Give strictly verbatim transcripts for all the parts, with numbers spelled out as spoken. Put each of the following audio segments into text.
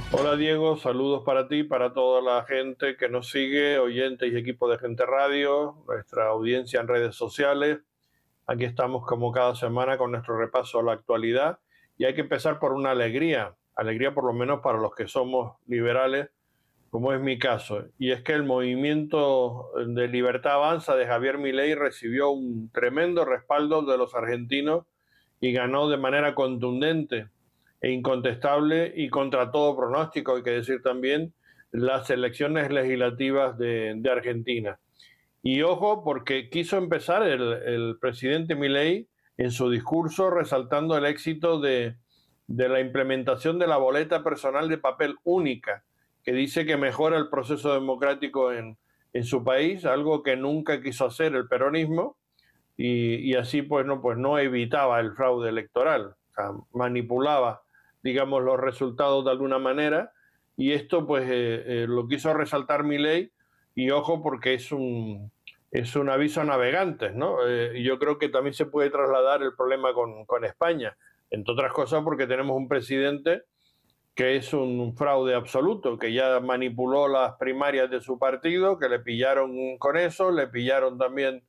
Hola Diego, saludos para ti, para toda la gente que nos sigue, oyentes y equipo de Gente Radio, nuestra audiencia en redes sociales. Aquí estamos como cada semana con nuestro repaso a la actualidad y hay que empezar por una alegría, alegría por lo menos para los que somos liberales, como es mi caso. Y es que el movimiento de Libertad Avanza de Javier Milei recibió un tremendo respaldo de los argentinos y ganó de manera contundente e incontestable y contra todo pronóstico, hay que decir también, las elecciones legislativas de, de Argentina. Y ojo, porque quiso empezar el, el presidente Milei en su discurso resaltando el éxito de, de la implementación de la boleta personal de papel única, que dice que mejora el proceso democrático en, en su país, algo que nunca quiso hacer el peronismo, y, y así pues no, pues no evitaba el fraude electoral, o sea, manipulaba, digamos, los resultados de alguna manera, y esto pues eh, eh, lo quiso resaltar Milei, y ojo porque es un, es un aviso a navegantes, ¿no? Eh, yo creo que también se puede trasladar el problema con, con España, entre otras cosas porque tenemos un presidente que es un fraude absoluto, que ya manipuló las primarias de su partido, que le pillaron con eso, le pillaron también,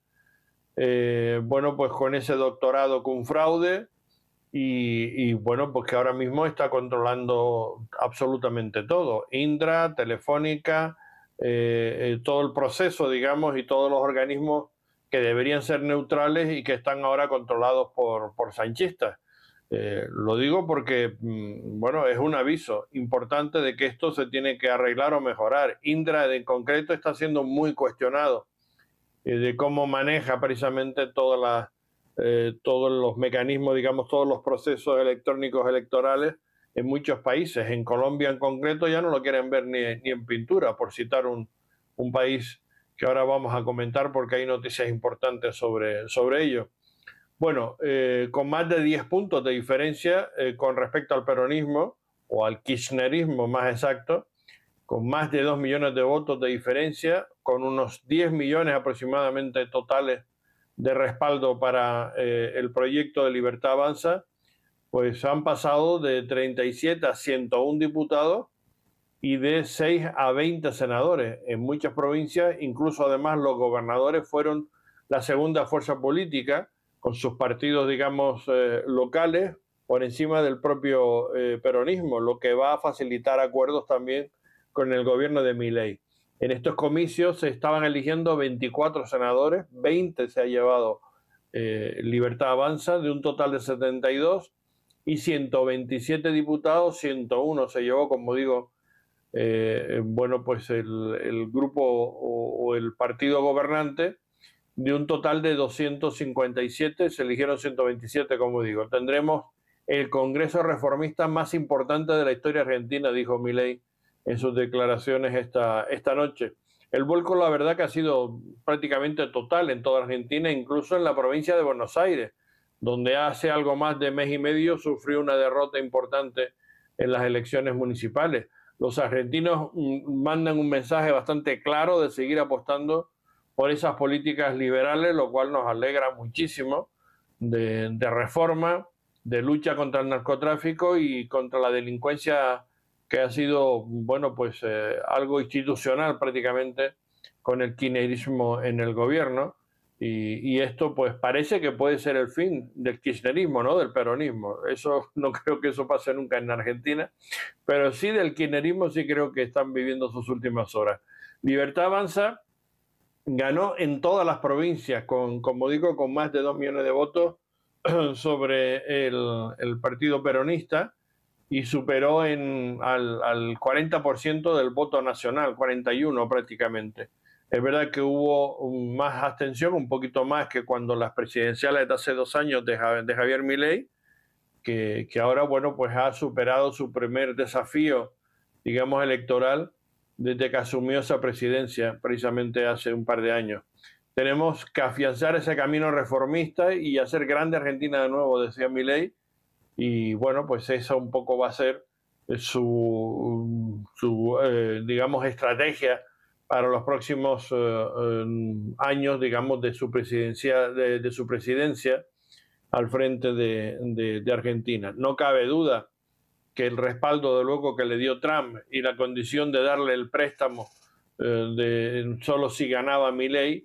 eh, bueno, pues con ese doctorado con fraude, y, y, bueno, pues que ahora mismo está controlando absolutamente todo, Indra, Telefónica, eh, eh, todo el proceso, digamos, y todos los organismos que deberían ser neutrales y que están ahora controlados por, por sanchistas. Eh, lo digo porque, mm, bueno, es un aviso importante de que esto se tiene que arreglar o mejorar. Indra en concreto está siendo muy cuestionado eh, de cómo maneja precisamente todas las eh, todos los mecanismos, digamos, todos los procesos electrónicos electorales en muchos países. En Colombia en concreto ya no lo quieren ver ni, ni en pintura, por citar un, un país que ahora vamos a comentar porque hay noticias importantes sobre, sobre ello. Bueno, eh, con más de diez puntos de diferencia eh, con respecto al peronismo, o al kirchnerismo más exacto, con más de dos millones de votos de diferencia, con unos diez millones aproximadamente totales de respaldo para eh, el proyecto de Libertad Avanza, pues han pasado de treinta y siete a ciento uno diputados y de seis a veinte senadores. En muchas provincias, incluso además los gobernadores fueron la segunda fuerza política, con sus partidos, digamos, eh, locales, por encima del propio eh, peronismo, lo que va a facilitar acuerdos también con el gobierno de Milei. En estos comicios se estaban eligiendo veinticuatro senadores, veinte se ha llevado eh, Libertad Avanza, de un total de setenta y dos, y ciento veintisiete diputados, ciento uno se llevó, como digo, eh, bueno, pues el, el grupo o, o, el partido gobernante, de un total de doscientos cincuenta y siete, se eligieron ciento veintisiete, como digo. Tendremos el Congreso reformista más importante de la historia argentina, dijo Milei en sus declaraciones esta, esta noche. El vuelco, la verdad, que ha sido prácticamente total en toda Argentina, incluso en la provincia de Buenos Aires, donde hace algo más de mes y medio sufrió una derrota importante en las elecciones municipales. Los argentinos mandan un mensaje bastante claro de seguir apostando por esas políticas liberales, lo cual nos alegra muchísimo, de, de reforma, de lucha contra el narcotráfico y contra la delincuencia, que ha sido, bueno, pues eh, algo institucional prácticamente con el kirchnerismo en el gobierno. Y, y esto pues parece que puede ser el fin del kirchnerismo, ¿no? Del peronismo. Eso no creo que eso pase nunca en Argentina, pero sí del kirchnerismo sí creo que están viviendo sus últimas horas. Libertad Avanza ganó en todas las provincias, con, como digo, con más de dos millones de votos sobre el, el partido peronista, y superó en, al, al cuarenta por ciento del voto nacional, cuarenta y uno prácticamente. Es verdad que hubo más abstención, un poquito más que cuando las presidenciales de hace dos años de, de Javier Milei, que, que ahora, bueno, pues ha superado su primer desafío, digamos, electoral desde que asumió esa presidencia precisamente hace un par de años. Tenemos que afianzar ese camino reformista y hacer grande Argentina de nuevo, decía Milei, y bueno, pues eso un poco va a ser su, su eh, digamos, estrategia para los próximos eh, eh, años, digamos, de su presidencia, de, de su presidencia al frente de, de, de Argentina. No cabe duda que el respaldo de luego que le dio Trump y la condición de darle el préstamo eh, de solo si ganaba Milei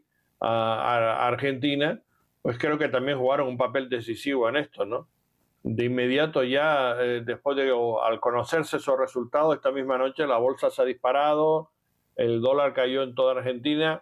a, a Argentina, pues creo que también jugaron un papel decisivo en esto, ¿no? De inmediato ya, eh, después de, o, al conocerse esos resultados, esta misma noche la bolsa se ha disparado, el dólar cayó en toda Argentina,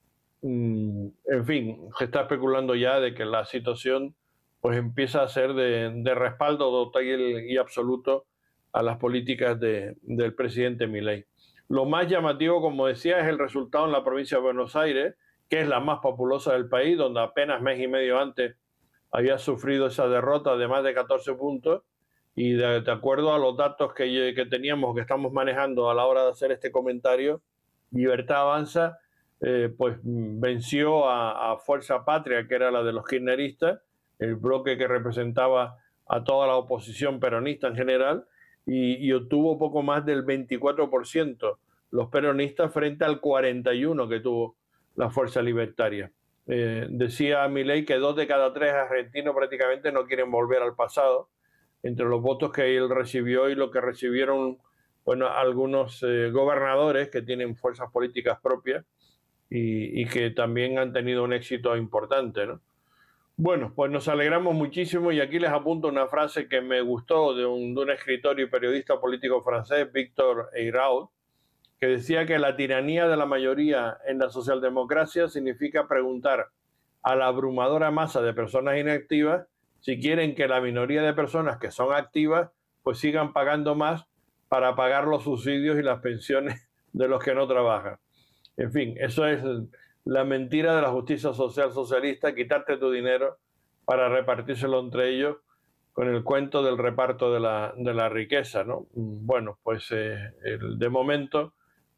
mm, en fin, se está especulando ya de que la situación pues empieza a ser de, de respaldo total y absoluto a las políticas de, del presidente Milei. Lo más llamativo, como decía, es el resultado en la provincia de Buenos Aires, que es la más populosa del país, donde apenas mes y medio antes había sufrido esa derrota de más de catorce puntos, y de, de acuerdo a los datos que, que teníamos, que estamos manejando a la hora de hacer este comentario, Libertad Avanza eh, pues venció a, a Fuerza Patria, que era la de los kirchneristas, el bloque que representaba a toda la oposición peronista en general, y, y obtuvo poco más del veinticuatro por ciento los peronistas frente al cuarenta y uno por ciento que tuvo la Fuerza Libertaria. Eh, decía Milei que dos de cada tres argentinos prácticamente no quieren volver al pasado, entre los votos que él recibió y lo que recibieron, bueno, algunos eh, gobernadores que tienen fuerzas políticas propias y, y que también han tenido un éxito importante, ¿no? Bueno, pues nos alegramos muchísimo, y aquí les apunto una frase que me gustó de un, de un escritor y periodista político francés, Victor Ayrault, que decía que la tiranía de la mayoría en la socialdemocracia significa preguntar a la abrumadora masa de personas inactivas si quieren que la minoría de personas que son activas pues sigan pagando más para pagar los subsidios y las pensiones de los que no trabajan. En fin, eso es la mentira de la justicia social socialista, quitarte tu dinero para repartírselo entre ellos con el cuento del reparto de la, de la riqueza, ¿no? Bueno, pues eh, el, de momento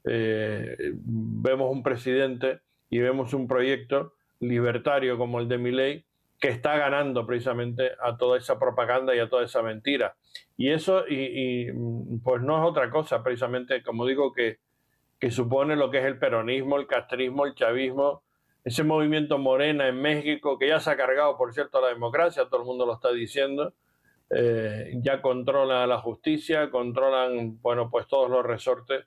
eh, vemos un presidente y vemos un proyecto libertario como el de Milei que está ganando precisamente a toda esa propaganda y a toda esa mentira. Y eso y, y, pues no es otra cosa, precisamente, como digo, que que supone lo que es el peronismo, el castrismo, el chavismo, ese movimiento Morena en México, que ya se ha cargado, por cierto, a la democracia, todo el mundo lo está diciendo, eh, ya controla la justicia, controlan, bueno, pues todos los resortes,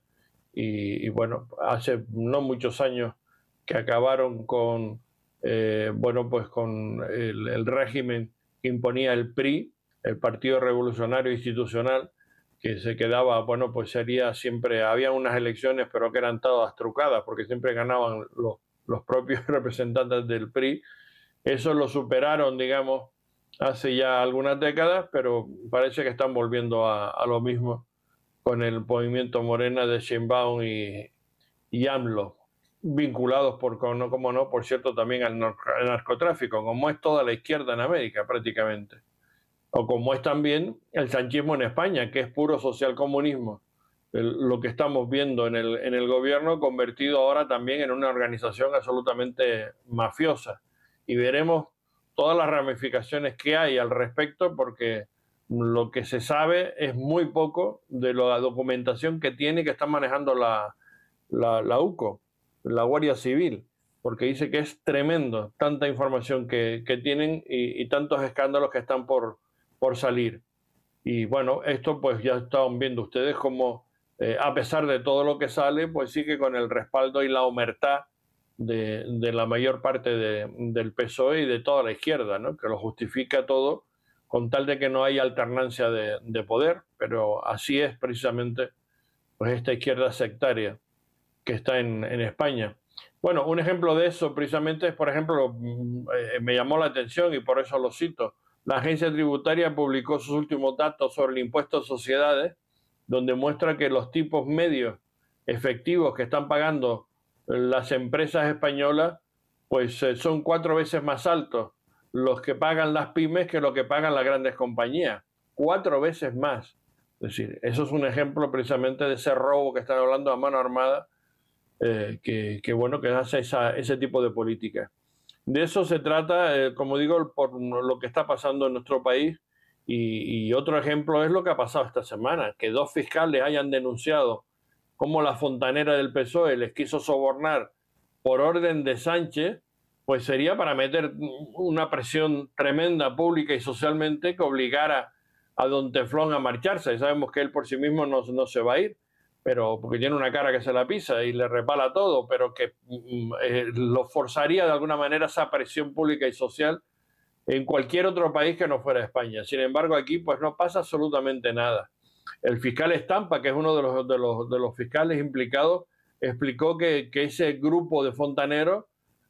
y, y bueno, hace no muchos años que acabaron con, eh, bueno, pues con el, el régimen que imponía el P R I, el Partido Revolucionario Institucional, que se quedaba, bueno, pues sería siempre, había unas elecciones, pero que eran todas trucadas, porque siempre ganaban los, los propios representantes del P R I. Eso lo superaron, digamos, hace ya algunas décadas, pero parece que están volviendo a, a lo mismo con el movimiento Morena de Sheinbaum y, y AMLO, vinculados, por, como, como no, por cierto, también al, al narcotráfico, como es toda la izquierda en América prácticamente. O como es también el sanchismo en España, que es puro socialcomunismo, el, lo que estamos viendo en el, en el gobierno, convertido ahora también en una organización absolutamente mafiosa. Y veremos todas las ramificaciones que hay al respecto, porque lo que se sabe es muy poco de la documentación que tiene y que está manejando la, la, la U C O, la Guardia Civil, porque dice que es tremendo tanta información que, que tienen y, y tantos escándalos que están por por salir. Y bueno, esto pues ya están viendo ustedes como eh, a pesar de todo lo que sale, pues sigue con el respaldo y la omertá de, de la mayor parte de, del P S O E y de toda la izquierda, ¿no? Que lo justifica todo con tal de que no haya alternancia de, de poder, pero así es precisamente pues esta izquierda sectaria que está en, en España. Bueno, un ejemplo de eso precisamente es, por ejemplo, eh, me llamó la atención y por eso lo cito. La agencia tributaria publicó sus últimos datos sobre el impuesto a sociedades, donde muestra que los tipos medios efectivos que están pagando las empresas españolas, pues son cuatro veces más altos los que pagan las pymes que lo que pagan las grandes compañías. Cuatro veces más. Es decir, eso es un ejemplo precisamente de ese robo que están hablando a mano armada, eh, que, que bueno, que hace esa, ese tipo de política. De eso se trata, eh, como digo, por lo que está pasando en nuestro país. Y, y otro ejemplo es lo que ha pasado esta semana, que dos fiscales hayan denunciado cómo la fontanera del P S O E les quiso sobornar por orden de Sánchez, pues sería para meter una presión tremenda pública y socialmente que obligara a don Teflón a marcharse. Sabemos que él por sí mismo no, no se va a ir, pero porque tiene una cara que se la pisa y le repala todo, pero que eh, lo forzaría de alguna manera esa presión pública y social en cualquier otro país que no fuera España. Sin embargo, aquí pues no pasa absolutamente nada. El fiscal Estampa, que es uno de los, de los, de los fiscales implicados, explicó que, que ese grupo de fontaneros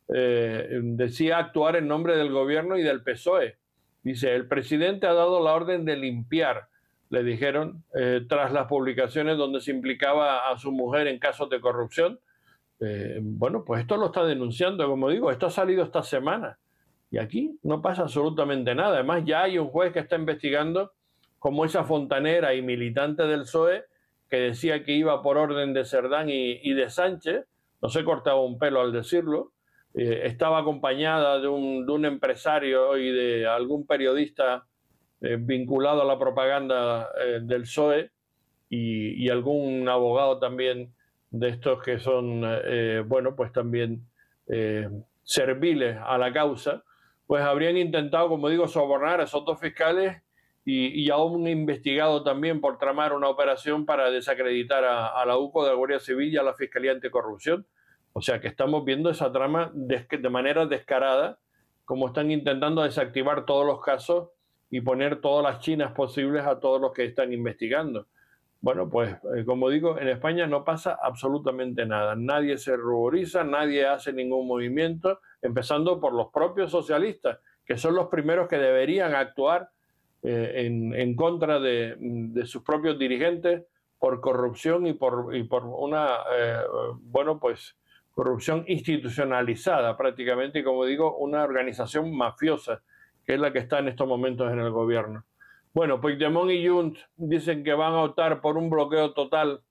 eh, decía actuar en nombre del gobierno y del P S O E. Dice, el presidente ha dado la orden de limpiar, le dijeron, eh, tras las publicaciones donde se implicaba a su mujer en casos de corrupción. Eh, bueno, pues esto lo está denunciando, como digo, esto ha salido esta semana. Y aquí no pasa absolutamente nada. Además, ya hay un juez que está investigando como esa fontanera y militante del P S O E que decía que iba por orden de Cerdán y, y de Sánchez, no se cortaba un pelo al decirlo, eh, estaba acompañada de un, de un empresario y de algún periodista eh, vinculado a la propaganda eh, del P S O E y, y algún abogado también de estos que son, eh, bueno, pues también eh, serviles a la causa, pues habrían intentado, como digo, sobornar a esos dos fiscales y, y a un investigado también por tramar una operación para desacreditar a, a la U C O de la Guardia Civil y a la Fiscalía Anticorrupción. O sea que estamos viendo esa trama de, de manera descarada, como están intentando desactivar todos los casos y poner todas las chinas posibles a todos los que están investigando. Bueno, pues eh, como digo, en España no pasa absolutamente nada. Nadie se ruboriza, nadie hace ningún movimiento, empezando por los propios socialistas, que son los primeros que deberían actuar eh, en, en contra de, de sus propios dirigentes por corrupción y por, y por una, eh, bueno, pues corrupción institucionalizada prácticamente, y como digo, una organización mafiosa, que es la que está en estos momentos en el gobierno. Bueno, Puigdemont y Junts dicen que van a optar por un bloqueo total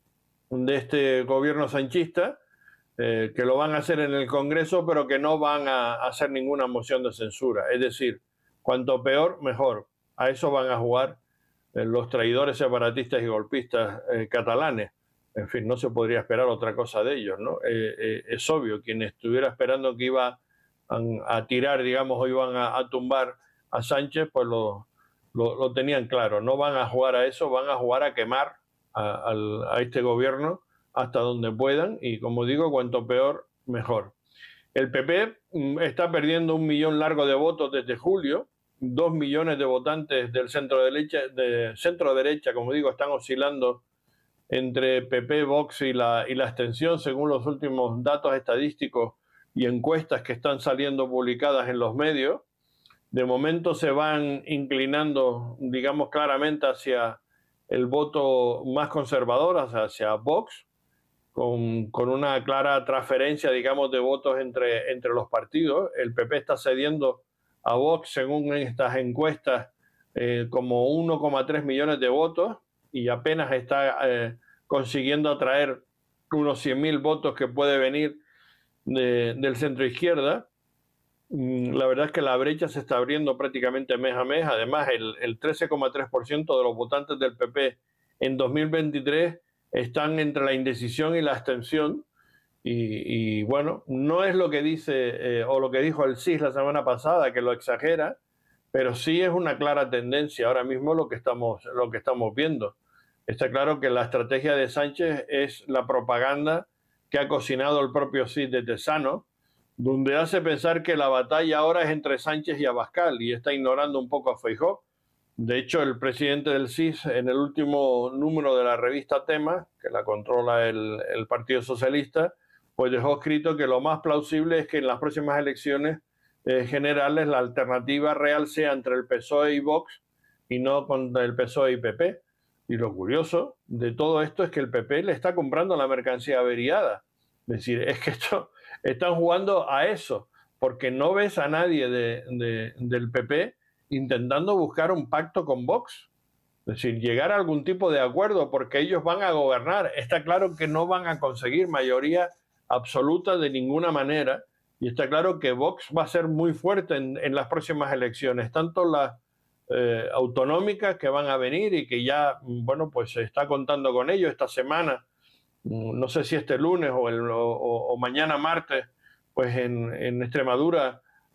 de este gobierno sanchista, eh, que lo van a hacer en el Congreso, pero que no van a hacer ninguna moción de censura. Es decir, cuanto peor, mejor. A eso van a jugar eh, los traidores separatistas y golpistas eh, catalanes. En fin, no se podría esperar otra cosa de ellos, ¿no? Eh, eh, es obvio, quien estuviera esperando que iba a, a tirar, digamos, o iban a, a tumbar a Sánchez, pues lo... Lo, lo tenían claro, no van a jugar a eso, van a jugar a quemar a, a, a este gobierno hasta donde puedan y, como digo, cuanto peor, mejor. El P P está perdiendo un millón largo de votos desde julio, dos millones de votantes del centro derecha, de centro derecha, como digo, están oscilando entre P P, Vox y la, y la abstención, según los últimos datos estadísticos y encuestas que están saliendo publicadas en los medios. De momento se van inclinando, digamos, claramente hacia el voto más conservador, hacia Vox, con, con una clara transferencia, digamos, de votos entre, entre los partidos. El P P está cediendo a Vox, según estas encuestas, eh, como uno coma tres millones de votos y apenas está eh, consiguiendo atraer unos cien mil votos que puede venir de, del centro izquierda. La verdad es que la brecha se está abriendo prácticamente mes a mes. Además, el, el trece coma tres por ciento de los votantes del P P en dos mil veintitrés están entre la indecisión y la abstención. Y, y bueno, no es lo que dice eh, o lo que dijo el C I S la semana pasada, que lo exagera, pero sí es una clara tendencia ahora mismo lo que estamos, lo que estamos viendo. Está claro que la estrategia de Sánchez es la propaganda que ha cocinado el propio C I S de Tesano, donde hace pensar que la batalla ahora es entre Sánchez y Abascal y está ignorando un poco a Feijóo. De hecho, el presidente del C I S, en el último número de la revista Tema, que la controla el, el Partido Socialista, pues dejó escrito que lo más plausible es que en las próximas elecciones eh, generales la alternativa real sea entre el P S O E y Vox y no contra el P S O E y P P. Y lo curioso de todo esto es que el P P le está comprando la mercancía averiada. Es decir, es que esto, están jugando a eso, porque no ves a nadie de, de, del P P intentando buscar un pacto con Vox. Es decir, llegar a algún tipo de acuerdo, porque ellos van a gobernar. Está claro que no van a conseguir mayoría absoluta de ninguna manera, y está claro que Vox va a ser muy fuerte en, en las próximas elecciones, tanto las eh, autonómicas que van a venir y que ya, bueno, pues se está contando con ello esta semana. No sé si este lunes o, el, o, o mañana martes, pues en, en Extremadura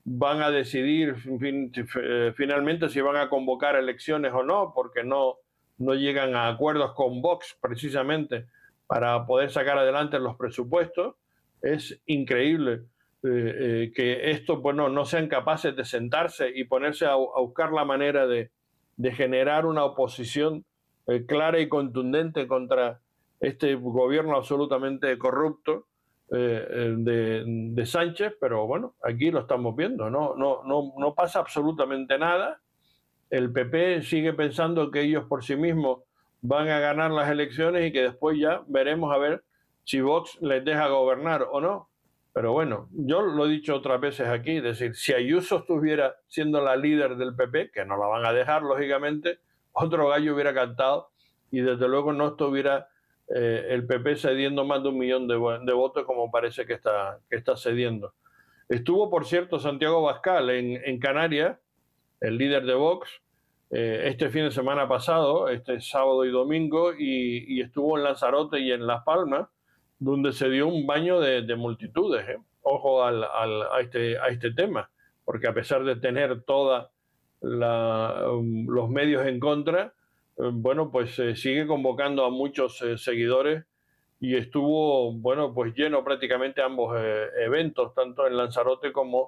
van a decidir fin, eh, finalmente si van a convocar elecciones o no, porque no, no llegan a acuerdos con Vox precisamente para poder sacar adelante los presupuestos. Es increíble eh, eh, que estos, bueno, no sean capaces de sentarse y ponerse a, a buscar la manera de, de generar una oposición eh, clara y contundente contra este gobierno absolutamente corrupto eh, de, de Sánchez, pero bueno, aquí lo estamos viendo, no, no, no, no pasa absolutamente nada. El P P sigue pensando que ellos por sí mismos van a ganar las elecciones y que después ya veremos a ver si Vox les deja gobernar o no. Pero bueno, yo lo he dicho otras veces aquí, es decir, si Ayuso estuviera siendo la líder del P P, que no la van a dejar, lógicamente, otro gallo hubiera cantado y desde luego no estuviera eh, el P P cediendo más de un millón de, de votos como parece que está, que está cediendo. Estuvo, por cierto, Santiago Abascal en, en Canarias, el líder de Vox, eh, este fin de semana pasado, este sábado y domingo, y, y estuvo en Lanzarote y en Las Palmas, donde se dio un baño de, de multitudes. ¿eh? Ojo al, al, a, este, a este tema, porque a pesar de tener todos um, los medios en contra, eh, bueno, pues eh, sigue convocando a muchos eh, seguidores y estuvo, bueno, pues lleno prácticamente ambos eh, eventos, tanto en Lanzarote como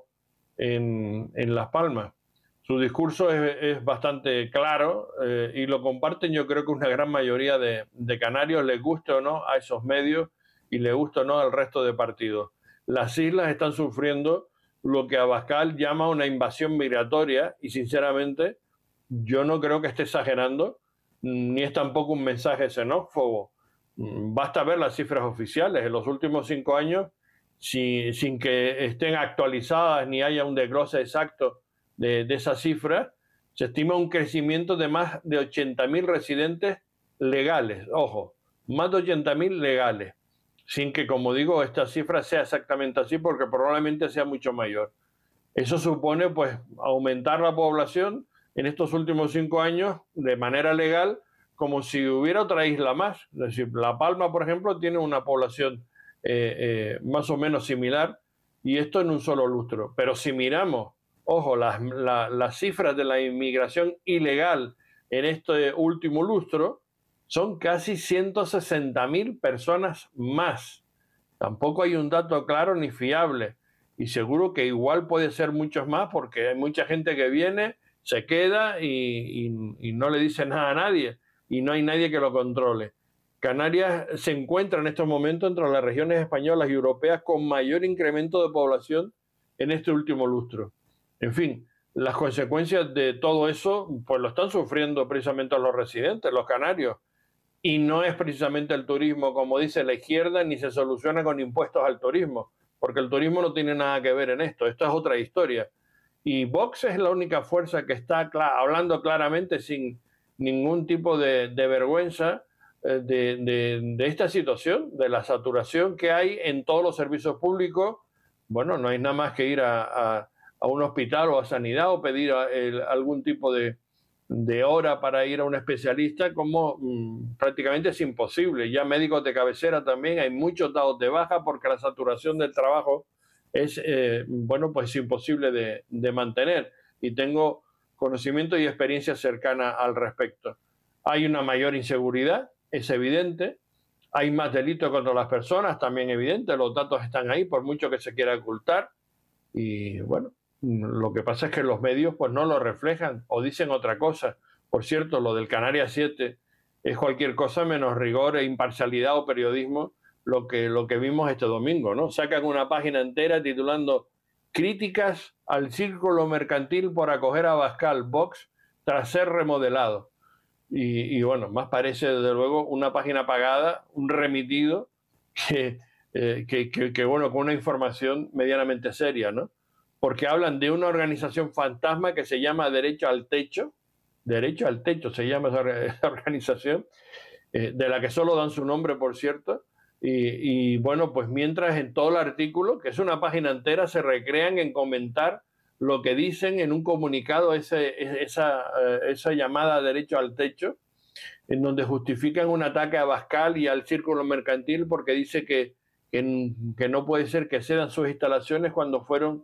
en, en Las Palmas. Su discurso es, es bastante claro eh, y lo comparten yo creo que una gran mayoría de, de canarios, les guste o no a esos medios y les guste o no al resto de partidos. Las islas están sufriendo lo que Abascal llama una invasión migratoria y sinceramente yo no creo que esté exagerando, ni es tampoco un mensaje xenófobo. Basta ver las cifras oficiales. En los últimos cinco años, si, sin que estén actualizadas ni haya un desglose exacto de, de esas cifras, se estima un crecimiento de más de ochenta mil residentes legales. Ojo, más de ochenta mil legales. Sin que, como digo, esta cifra sea exactamente así, porque probablemente sea mucho mayor. Eso supone, pues, aumentar la población en estos últimos cinco años de manera legal, como si hubiera otra isla más. Es decir, La Palma, por ejemplo, tiene una población eh, eh, más o menos similar, y esto en un solo lustro. Pero si miramos, ojo, las, la, las cifras de la inmigración ilegal en este último lustro, son casi ciento sesenta mil personas más. Tampoco hay un dato claro ni fiable. Y seguro que igual puede ser muchos más porque hay mucha gente que viene, se queda y, y, y no le dice nada a nadie y no hay nadie que lo controle. Canarias se encuentra en estos momentos entre las regiones españolas y europeas con mayor incremento de población en este último lustro. En fin, las consecuencias de todo eso pues lo están sufriendo precisamente los residentes, los canarios. Y no es precisamente el turismo, como dice la izquierda, ni se soluciona con impuestos al turismo, porque el turismo no tiene nada que ver en esto, esto es otra historia. Y Vox es la única fuerza que está cl- hablando claramente sin ningún tipo de, de vergüenza eh, de, de, de esta situación, de la saturación que hay en todos los servicios públicos. Bueno, no hay nada más que ir a, a, a un hospital o a sanidad o pedir a, el, algún tipo de, de hora para ir a un especialista, como mmm, prácticamente es imposible. Ya médicos de cabecera también, hay muchos dados de baja porque la saturación del trabajo es, eh, bueno, pues imposible de, de mantener. Y tengo conocimiento y experiencia cercana al respecto. Hay una mayor inseguridad, es evidente. Hay más delitos contra las personas, también evidente. Los datos están ahí, por mucho que se quiera ocultar. Y bueno, lo que pasa es que los medios pues no lo reflejan o dicen otra cosa. Por cierto, lo del Canarias siete es cualquier cosa menos rigor e imparcialidad o periodismo lo que, lo que vimos este domingo, ¿no? Sacan una página entera titulando "Críticas al círculo mercantil por acoger a Abascal, Vox tras ser remodelado". Y, y bueno, más parece desde luego una página pagada, un remitido, que, eh, que, que, que bueno, con una información medianamente seria, ¿no? Porque hablan de una organización fantasma que se llama Derecho al Techo, Derecho al Techo se llama esa, esa organización, eh, de la que solo dan su nombre, por cierto, y, y bueno, pues mientras en todo el artículo, que es una página entera, se recrean en comentar lo que dicen en un comunicado, ese, esa, esa llamada Derecho al Techo, en donde justifican un ataque a Abascal y al círculo mercantil porque dice que, que, que no puede ser que cedan sus instalaciones cuando fueron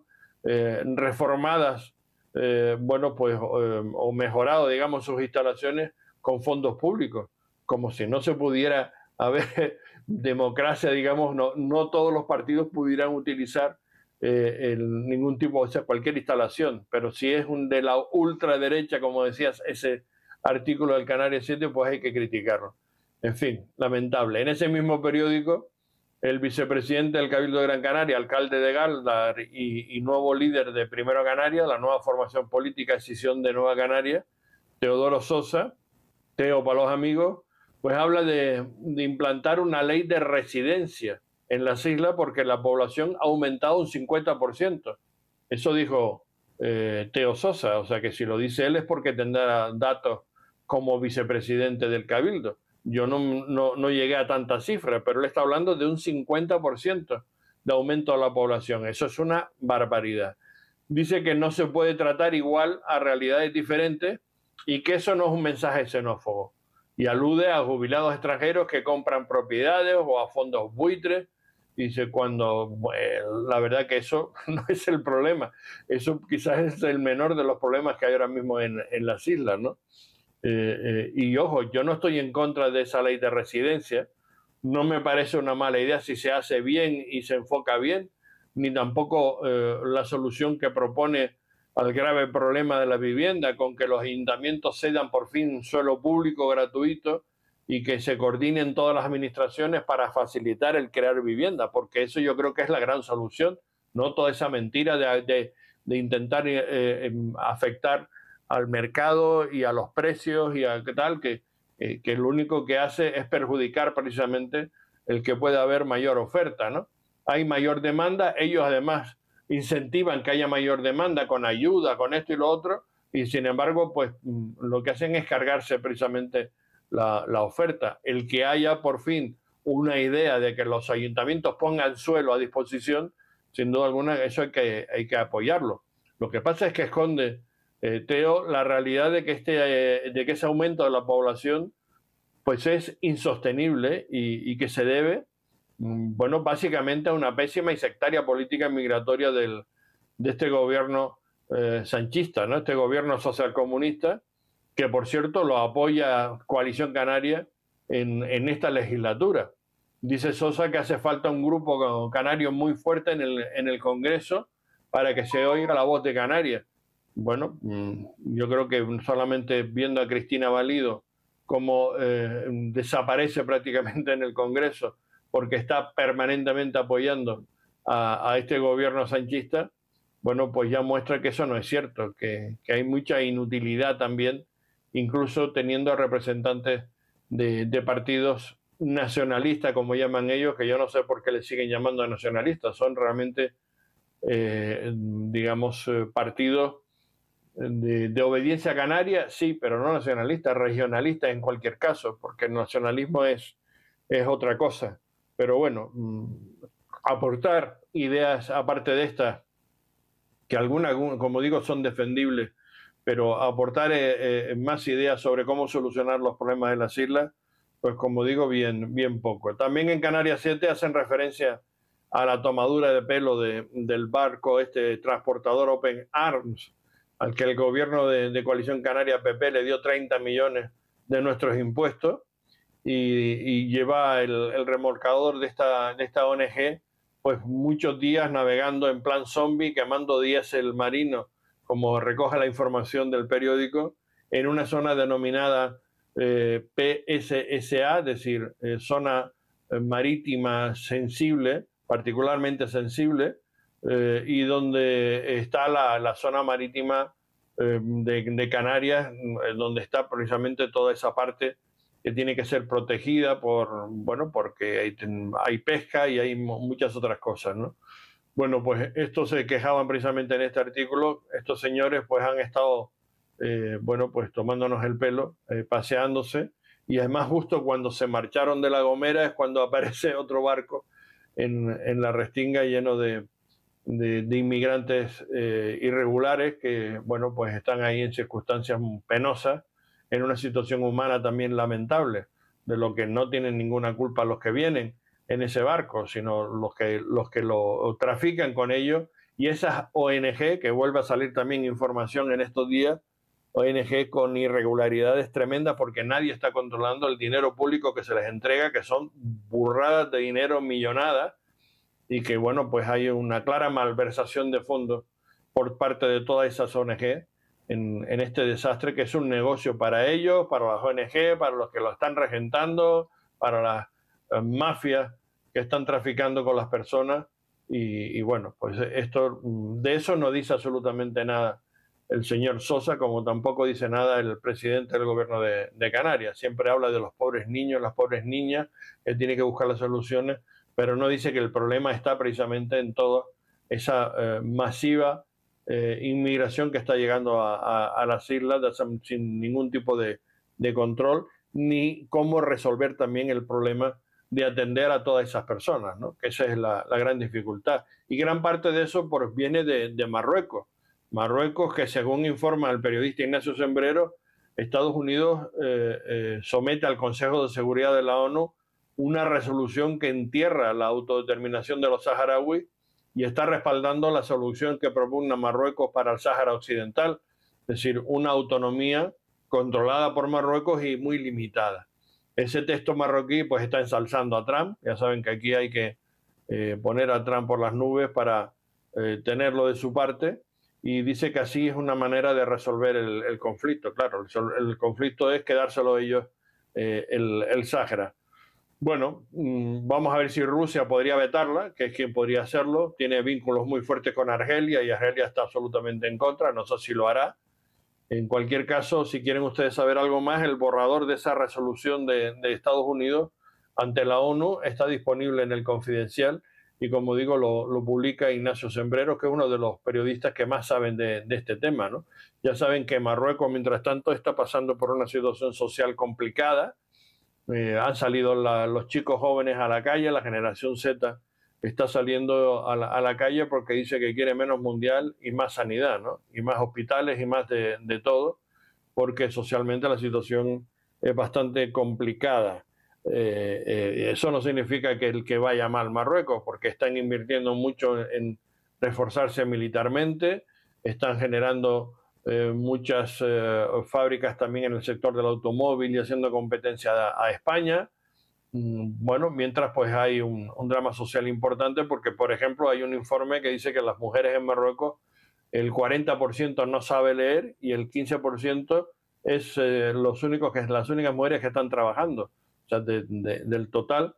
eh, reformadas, eh, bueno, pues, eh, o mejorado, digamos, sus instalaciones con fondos públicos, como si no se pudiera haber democracia, digamos, no, no todos los partidos pudieran utilizar eh, el, ningún tipo, o sea, cualquier instalación, pero si es un de la ultraderecha, como decías, ese artículo del Canarias siete, pues hay que criticarlo. En fin, lamentable. En ese mismo periódico, el vicepresidente del Cabildo de Gran Canaria, alcalde de Galdar y, y nuevo líder de Primero Canaria, la nueva formación política Escisión de Nueva Canaria, Teodoro Sosa, Teo para los amigos, pues habla de, de implantar una ley de residencia en las islas porque la población ha aumentado un cincuenta por ciento. Eso dijo eh, Teo Sosa, o sea que si lo dice él es porque tendrá datos como vicepresidente del Cabildo. Yo no, no, no llegué a tantas cifras, pero él está hablando de un cincuenta por ciento de aumento de la población. Eso es una barbaridad. Dice que no se puede tratar igual a realidades diferentes y que eso no es un mensaje xenófobo. Y alude a jubilados extranjeros que compran propiedades o a fondos buitres. Dice, cuando bueno, la verdad que eso no es el problema. Eso quizás es el menor de los problemas que hay ahora mismo en, en las islas, ¿no? Eh, eh, y ojo, yo no estoy en contra de esa ley de residencia. No me parece una mala idea si se hace bien y se enfoca bien, ni tampoco eh, la solución que propone al grave problema de la vivienda, con que los ayuntamientos cedan por fin suelo público gratuito y que se coordinen todas las administraciones para facilitar el crear vivienda, porque eso yo creo que es la gran solución, no toda esa mentira de, de, de intentar eh, eh, afectar al mercado y a los precios y a qué tal, que, eh, que lo único que hace es perjudicar precisamente el que pueda haber mayor oferta, ¿no? Hay mayor demanda, ellos además incentivan que haya mayor demanda con ayuda, con esto y lo otro, y sin embargo, pues lo que hacen es cargarse precisamente la, la oferta. El que haya por fin una idea de que los ayuntamientos pongan suelo a disposición, sin duda alguna, eso hay que, hay que apoyarlo. Lo que pasa es que esconde, eh, Teo, la realidad de que, este, eh, de que ese aumento de la población pues es insostenible y, y que se debe, bueno, básicamente a una pésima y sectaria política migratoria del, de este gobierno eh, sanchista, ¿no? Este gobierno socialcomunista, que por cierto lo apoya Coalición Canaria en, en esta legislatura. Dice Sosa que hace falta un grupo canario muy fuerte en el, en el Congreso para que se oiga la voz de Canarias. Bueno, yo creo que solamente viendo a Cristina Valido cómo eh, desaparece prácticamente en el Congreso porque está permanentemente apoyando a, a este gobierno sanchista, bueno, pues ya muestra que eso no es cierto, que, que hay mucha inutilidad también, incluso teniendo representantes de, de partidos nacionalistas, como llaman ellos, que yo no sé por qué les siguen llamando nacionalistas, son realmente, eh, digamos, partidos de, de obediencia canaria, sí, pero no nacionalistas, regionalistas en cualquier caso, porque el nacionalismo es, es otra cosa. Pero bueno, aportar ideas aparte de estas, que algunas, como digo, son defendibles, pero aportar eh, eh, más ideas sobre cómo solucionar los problemas de las islas, pues como digo, bien, bien poco. También en Canarias siete hacen referencia a la tomadura de pelo de, del barco este transportador Open Arms, al que el gobierno de, de Coalición Canaria P P le dio treinta millones de nuestros impuestos, y, y lleva el, el remolcador de esta, de esta O N G pues muchos días navegando en plan zombie, quemando diésel marino, como recoge la información del periódico, en una zona denominada eh, P S S A, es decir, eh, zona marítima sensible, particularmente sensible, eh, y donde está la, la zona marítima eh, de, de Canarias, donde está precisamente toda esa parte que tiene que ser protegida por, bueno, porque hay, hay pesca y hay muchas otras cosas, ¿no? Bueno, pues estos se quejaban precisamente en este artículo. Estos señores pues han estado, eh, bueno, pues tomándonos el pelo, eh, paseándose, y además justo cuando se marcharon de La Gomera es cuando aparece otro barco en, en la Restinga lleno de, de, de inmigrantes eh, irregulares que, bueno, pues están ahí en circunstancias penosas, en una situación humana también lamentable, de lo que no tienen ninguna culpa los que vienen en ese barco, sino los que, los que lo trafican con ellos y esas O N G, que vuelve a salir también información en estos días, O N G con irregularidades tremendas porque nadie está controlando el dinero público que se les entrega, que son burradas de dinero, millonadas, y que, bueno, pues hay una clara malversación de fondos por parte de todas esas O N G en, en este desastre, que es un negocio para ellos, para las O N G, para los que lo están regentando, para las, las mafias que están traficando con las personas. Y, y bueno, pues esto, de eso no dice absolutamente nada el señor Sosa, como tampoco dice nada el presidente del gobierno de, de Canarias. Siempre habla de los pobres niños, las pobres niñas, que tiene que buscar las soluciones, pero no dice que el problema está precisamente en toda esa eh, masiva eh, inmigración que está llegando a, a, a las islas de, sin ningún tipo de, de control, ni cómo resolver también el problema de atender a todas esas personas, ¿no? Que esa es la, la gran dificultad. Y gran parte de eso pues, viene de, de Marruecos. Marruecos, que según informa el periodista Ignacio Sembrero, Estados Unidos eh, eh, somete al Consejo de Seguridad de la ONU una resolución que entierra la autodeterminación de los saharauis y está respaldando la solución que propugna Marruecos para el Sáhara Occidental, es decir, una autonomía controlada por Marruecos y muy limitada. Ese texto marroquí pues está ensalzando a Trump. Ya saben que aquí hay que eh, poner a Trump por las nubes para eh, tenerlo de su parte, y dice que así es una manera de resolver el, el conflicto. Claro, el, el conflicto es quedárselo ellos eh, el, el Sáhara. Bueno, mmm, vamos a ver si Rusia podría vetarla, que es quien podría hacerlo. Tiene vínculos muy fuertes con Argelia y Argelia está absolutamente en contra. No sé si lo hará. En cualquier caso, si quieren ustedes saber algo más, el borrador de esa resolución de, de Estados Unidos ante la ONU está disponible en el Confidencial y, como digo, lo, lo publica Ignacio Sembrero, que es uno de los periodistas que más saben de, de este tema, ¿no? Ya saben que Marruecos, mientras tanto, está pasando por una situación social complicada. Eh, han salido la, los chicos jóvenes a la calle, la generación Z está saliendo a la, a la calle porque dice que quiere menos mundial y más sanidad, ¿no? Y más hospitales y más de, de todo, porque socialmente la situación es bastante complicada. Eh, eh, eso no significa que el que vaya mal Marruecos, porque están invirtiendo mucho en reforzarse militarmente, están generando eh, muchas eh, fábricas también en el sector del automóvil y haciendo competencia a, a España. Bueno, mientras pues hay un, un drama social importante porque, por ejemplo, hay un informe que dice que las mujeres en Marruecos, el cuarenta por ciento no sabe leer y el quince por ciento es eh, los únicos que, las únicas mujeres que están trabajando. O sea, de, de, del total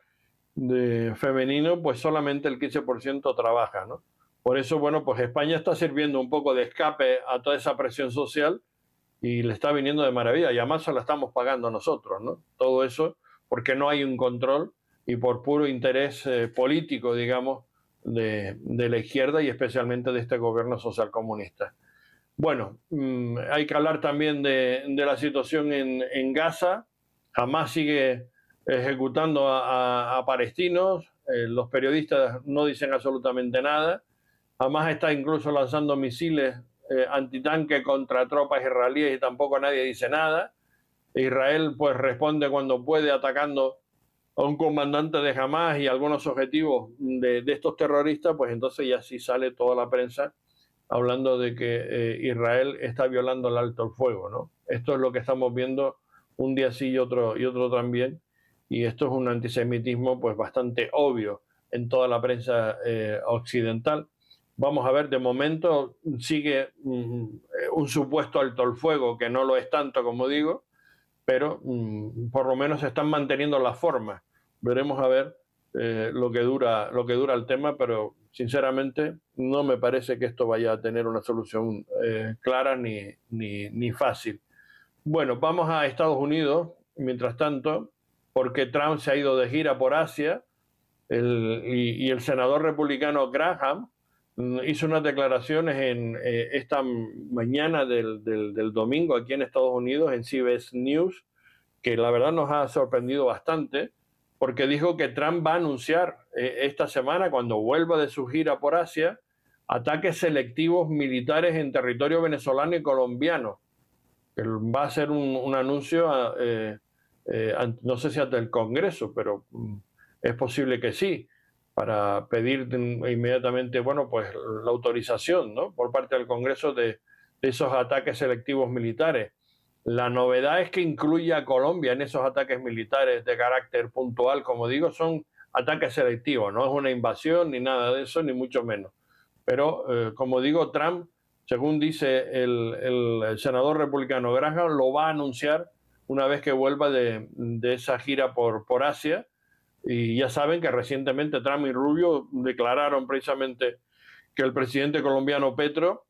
de femenino, pues solamente el quince por ciento trabaja, ¿no? Por eso, bueno, pues España está sirviendo un poco de escape a toda esa presión social y le está viniendo de maravilla, y además se la estamos pagando nosotros, ¿no? Todo eso porque no hay un control y por puro interés eh, político, digamos, de, de la izquierda y especialmente de este gobierno socialcomunista. Bueno, mmm, hay que hablar también de, de la situación en, en Gaza. Hamás sigue ejecutando a, a, a palestinos, eh, los periodistas no dicen absolutamente nada. Hamás está incluso lanzando misiles eh, antitanque contra tropas israelíes y tampoco nadie dice nada. Israel pues responde cuando puede atacando a un comandante de Hamás y algunos objetivos de, de estos terroristas, pues entonces ya sí sale toda la prensa hablando de que eh, Israel está violando el alto el fuego, ¿no? Esto es lo que estamos viendo un día sí y otro, y otro también, y esto es un antisemitismo pues bastante obvio en toda la prensa eh, occidental. Vamos a ver, de momento sigue um, un supuesto alto el fuego, que no lo es tanto como digo, pero um, por lo menos se están manteniendo las formas. Veremos a ver eh, lo que dura, lo que dura el tema, pero sinceramente no me parece que esto vaya a tener una solución eh, clara ni, ni, ni fácil. Bueno, vamos a Estados Unidos, mientras tanto, porque Trump se ha ido de gira por Asia el, y, y el senador republicano Graham hizo unas declaraciones en eh, esta mañana del, del, del domingo aquí en Estados Unidos, en C B S News, que la verdad nos ha sorprendido bastante, porque dijo que Trump va a anunciar eh, esta semana, cuando vuelva de su gira por Asia, ataques selectivos militares en territorio venezolano y colombiano. Va a hacer un, un anuncio, eh, eh, no sé si ante el Congreso, pero mm, es posible que sí. para pedir inmediatamente, bueno, pues la autorización, ¿no?, por parte del Congreso de, de esos ataques selectivos militares. La novedad es que incluye a Colombia en esos ataques militares de carácter puntual. Como digo, son ataques selectivos, no es una invasión ni nada de eso, ni mucho menos. Pero, eh, como digo, Trump, según dice el, el, el senador republicano Graham, lo va a anunciar una vez que vuelva de, de esa gira por, por Asia. Y ya saben que recientemente Trump y Rubio declararon precisamente que el presidente colombiano Petro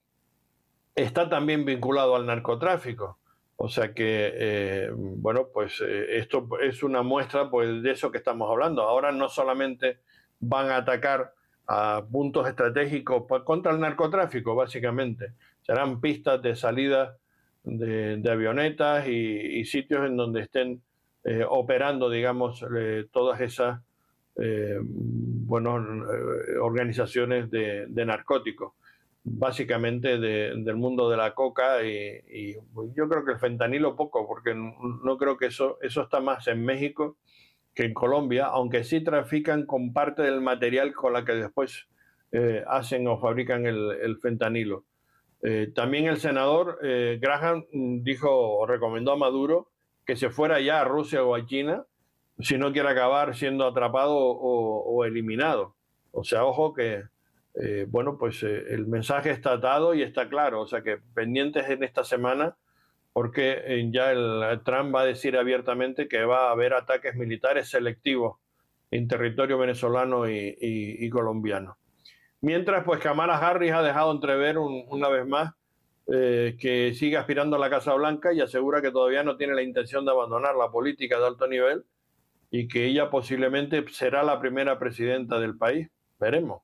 está también vinculado al narcotráfico. O sea que, eh, bueno, pues eh, esto es una muestra, pues, de eso que estamos hablando. Ahora no solamente van a atacar a puntos estratégicos contra el narcotráfico, básicamente. Serán pistas de salida de, de avionetas y, y sitios en donde estén eh, operando, digamos, eh, todas esas eh, bueno, eh, organizaciones de, de narcóticos, básicamente de, del mundo de la coca y, y yo creo que el fentanilo poco, porque no creo que eso, eso está más en México que en Colombia, aunque sí trafican con parte del material con la que después eh, hacen o fabrican el, el fentanilo. Eh, también el senador eh, Graham dijo o recomendó a Maduro que se fuera ya a Rusia o a China si no quiere acabar siendo atrapado o, o eliminado. O sea, ojo que, eh, bueno, pues eh, el mensaje está dado y está claro. O sea que pendientes en esta semana, porque eh, ya el Trump va a decir abiertamente que va a haber ataques militares selectivos en territorio venezolano y, y, y colombiano. Mientras, pues Kamala Harris ha dejado entrever un, una vez más eh, que sigue aspirando a la Casa Blanca y asegura que todavía no tiene la intención de abandonar la política de alto nivel y que ella posiblemente será la primera presidenta del país. Veremos.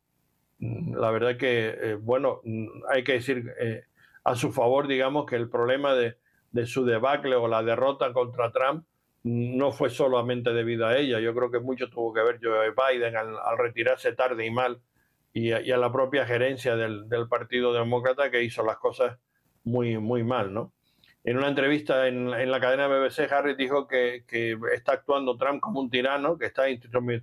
La verdad que, eh, bueno, hay que decir eh, a su favor, digamos, que el problema de, de su debacle o la derrota contra Trump no fue solamente debido a ella. Yo creo que mucho tuvo que ver Joe Biden al, al retirarse tarde y mal, y a, y a la propia gerencia del, del Partido Demócrata, que hizo las cosas muy, muy mal, ¿no? En una entrevista en, en la cadena B B C, Harris dijo que, que está actuando Trump como un tirano, que está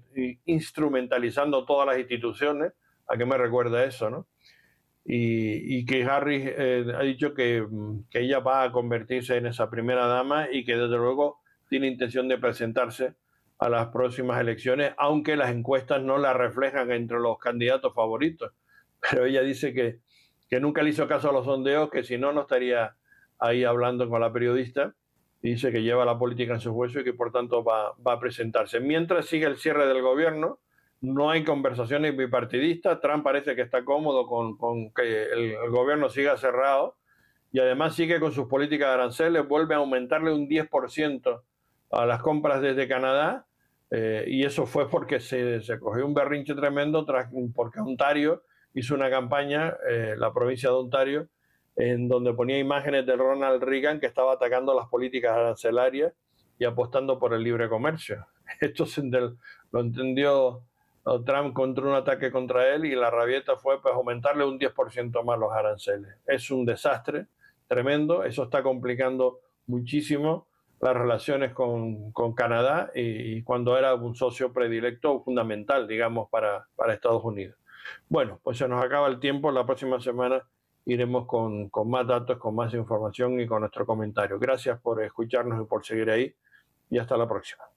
instrumentalizando todas las instituciones. ¿A qué me recuerda eso, no? Y, y que Harris eh, ha dicho que, que ella va a convertirse en esa primera dama y que desde luego tiene intención de presentarse a las próximas elecciones, aunque las encuestas no la reflejan entre los candidatos favoritos. Pero ella dice que, que nunca le hizo caso a los sondeos, que si no, no estaría ahí hablando con la periodista. Y dice que lleva la política en sus huesos y que por tanto va, va a presentarse. Mientras sigue el cierre del gobierno, no hay conversaciones bipartidistas. Trump parece que está cómodo con, con que el, el gobierno siga cerrado y además sigue con sus políticas de aranceles, vuelve a aumentarle un diez por ciento a las compras desde Canadá. Eh, y eso fue porque se, se cogió un berrinche tremendo tras, porque Ontario hizo una campaña, eh, la provincia de Ontario, en donde ponía imágenes de Ronald Reagan, que estaba atacando las políticas arancelarias y apostando por el libre comercio. Esto se, lo entendió Trump contra un ataque contra él y la rabieta fue, pues, aumentarle un diez por ciento más los aranceles. Es un desastre tremendo, eso está complicando muchísimo las relaciones con, con Canadá y, y cuando era un socio predilecto fundamental, digamos, para, para Estados Unidos. Bueno, pues se nos acaba el tiempo. La próxima semana iremos con, con más datos, con más información y con nuestro comentario. Gracias por escucharnos y por seguir ahí y hasta la próxima.